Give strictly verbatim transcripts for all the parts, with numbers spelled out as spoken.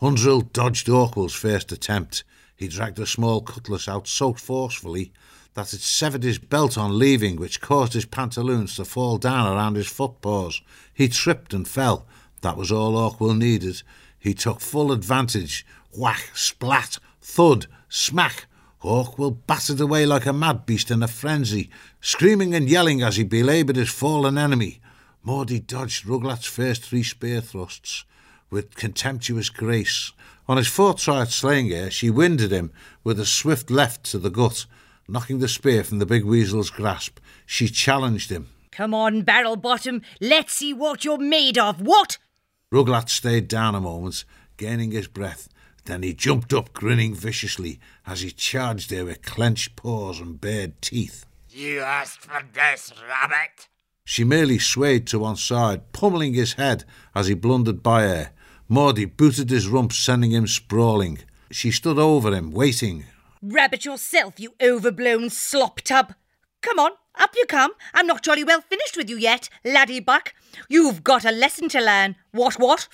Hundrill dodged Orkwell's first attempt. He dragged a small cutlass out so forcefully that it severed his belt on leaving, which caused his pantaloons to fall down around his footpaws. He tripped and fell. That was all Orkwell needed. He took full advantage. Whack, splat, thud, smack. Orkwell battered away like a mad beast in a frenzy, screaming and yelling as he belaboured his fallen enemy. Maudie dodged Ruglat's first three spear thrusts with contemptuous grace. On his fourth try at slaying her, she winded him with a swift left to the gut, knocking the spear from the big weasel's grasp. She challenged him. Come on, Barrel Bottom, let's see what you're made of, what? Ruglat stayed down a moment, gaining his breath. Then he jumped up, grinning viciously, as he charged her with clenched paws and bared teeth. You asked for this, rabbit? She merely swayed to one side, pummelling his head as he blundered by her. Maudie booted his rump, sending him sprawling. She stood over him, waiting. Rabbit yourself, you overblown slop tub. Come on, up you come. I'm not jolly well finished with you yet, laddie buck. You've got a lesson to learn. What, what?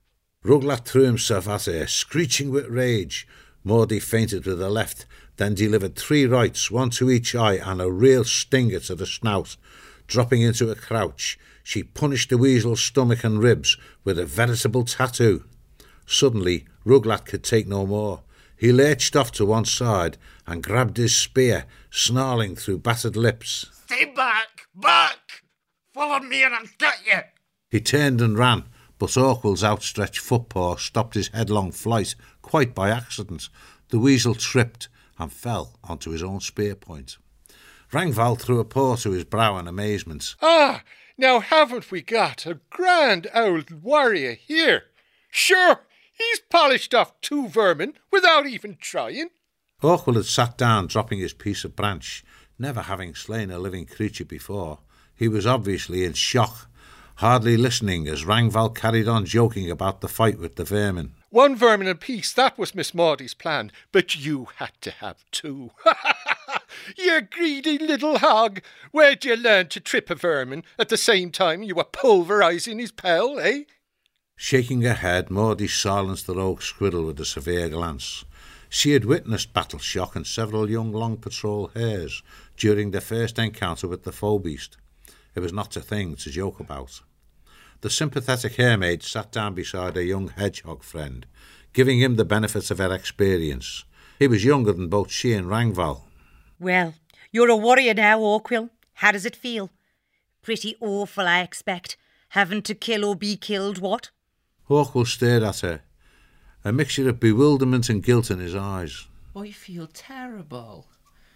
Ruglat threw himself at her, screeching with rage. Maudie feinted with a left, then delivered three rights, one to each eye and a real stinger to the snout. Dropping into a crouch, she punished the weasel's stomach and ribs with a veritable tattoo. Suddenly, Ruglat could take no more. He lurched off to one side and grabbed his spear, snarling through battered lips. Stay back! Back! Follow me and I'll get you! He turned and ran, but Orkwell's outstretched footpaw stopped his headlong flight quite by accident. The weasel tripped and fell onto his own spear point. Rangval threw a paw to his brow in amazement. Ah, now haven't we got a grand old warrior here? Sure, he's polished off two vermin without even trying. Orkwell had sat down, dropping his piece of branch, never having slain a living creature before. He was obviously in shock, hardly listening as Rangval carried on joking about the fight with the vermin. One vermin apiece, that was Miss Maudie's plan, but you had to have two. You greedy little hog! Where'd you learn to trip a vermin at the same time you were pulverising his pell, eh? Shaking her head, Maudie silenced the rogue squirrel with a severe glance. She had witnessed Battle Shock and several young Long Patrol hares during their first encounter with the foe beast. It was not a thing to joke about. The sympathetic haremaid sat down beside her young hedgehog friend, giving him the benefit of her experience. He was younger than both she and Rangval. Well, you're a warrior now, Orkwell. How does it feel? Pretty awful, I expect. Having to kill or be killed, what? Orkwell stared at her, a mixture of bewilderment and guilt in his eyes. I feel terrible.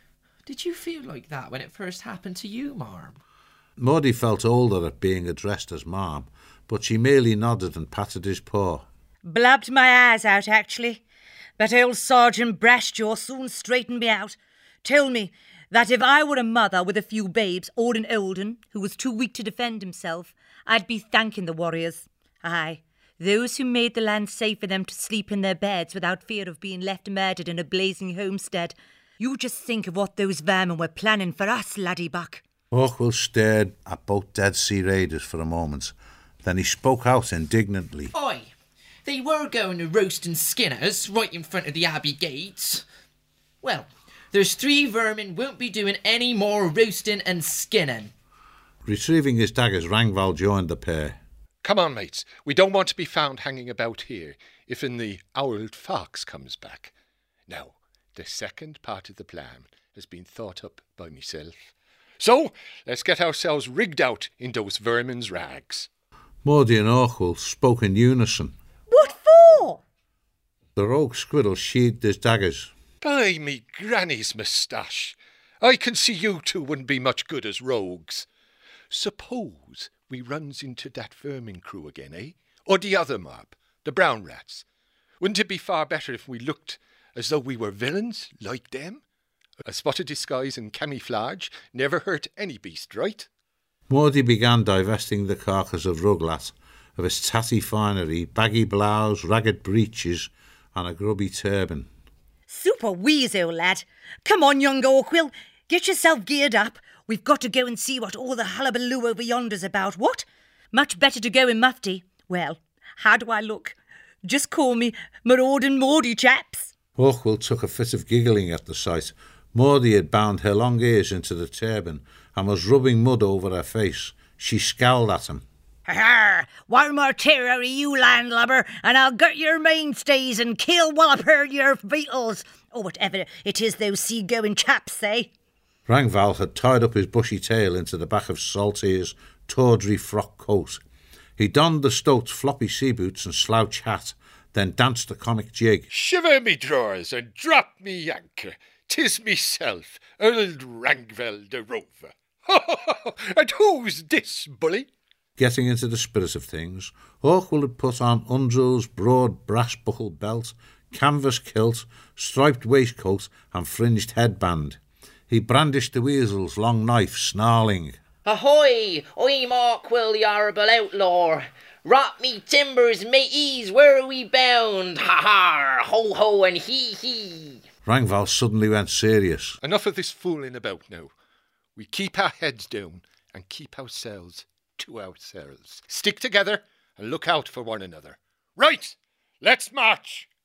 Did you feel like that when it first happened to you, Marm? Maudie felt older at being addressed as Marm, but she merely nodded and patted his paw. Blabbed my eyes out, actually. But old Sergeant Brashjaw soon straightened me out. Told me that if I were a mother with a few babes, or an old un who was too weak to defend himself, I'd be thanking the warriors. Aye, those who made the land safe for them to sleep in their beds without fear of being left murdered in a blazing homestead. You just think of what those vermin were planning for us, laddie buck. Orkwell stared at both Dead Sea Raiders for a moment. Then he spoke out indignantly. Oi! They were going to roast and skin us right in front of the Abbey gates. Well, there's three vermin won't be doing any more roasting and skinning. Retrieving his daggers, Rangval joined the pair. Come on, mates. We don't want to be found hanging about here if in the owled fox comes back. Now, the second part of the plan has been thought up by myself. So, let's get ourselves rigged out in those vermin's rags. Maudie and Orkwell spoke in unison. What for? The rogue squirrel sheathed his daggers. By me granny's moustache, I can see you two wouldn't be much good as rogues. Suppose we runs into that vermin crew again, eh? Or the other mob, the brown rats. Wouldn't it be far better if we looked as though we were villains, like them? A spot of disguise and camouflage never hurt any beast, right? Maudie began divesting the carcass of Ruglat of his tatty finery, baggy blouse, ragged breeches, and a grubby turban. Super wheeze, old lad. Come on, young Orkwell. Get yourself geared up. We've got to go and see what all the hullabaloo over yonder's about, what? Much better to go in mufti. Well, how do I look? Just call me Maraudin Maudie, chaps. Hawkwill took a fit of giggling at the sight. Maudie had bound her long ears into the turban and was rubbing mud over her face. She scowled at him. Ha ha! One more tear out of you, landlubber, and I'll gut your mainstays and kill wallop her your beetles, or whatever it is those sea-going chaps say. Rangval had tied up his bushy tail into the back of Saltier's tawdry frock coat. He donned the stoat's floppy sea boots and slouch hat, then danced a comic jig. Shiver me drawers and drop me anchor. 'Tis meself, old Rangval the Rover. And who's this, bully? Getting into the spirit of things, Hawkwill had put on Undrill's broad brass-buckled belt, canvas kilt, striped waistcoat and fringed headband. He brandished the weasel's long knife, snarling. Ahoy! I'm Hawkwill, the horrible outlaw. Rot me timbers, mateys, where are we bound? Ha ha! Ho ho and hee hee! Rangval suddenly went serious. Enough of this fooling about now. We keep our heads down and keep ourselves to ourselves. Stick together and look out for one another. Right, let's march.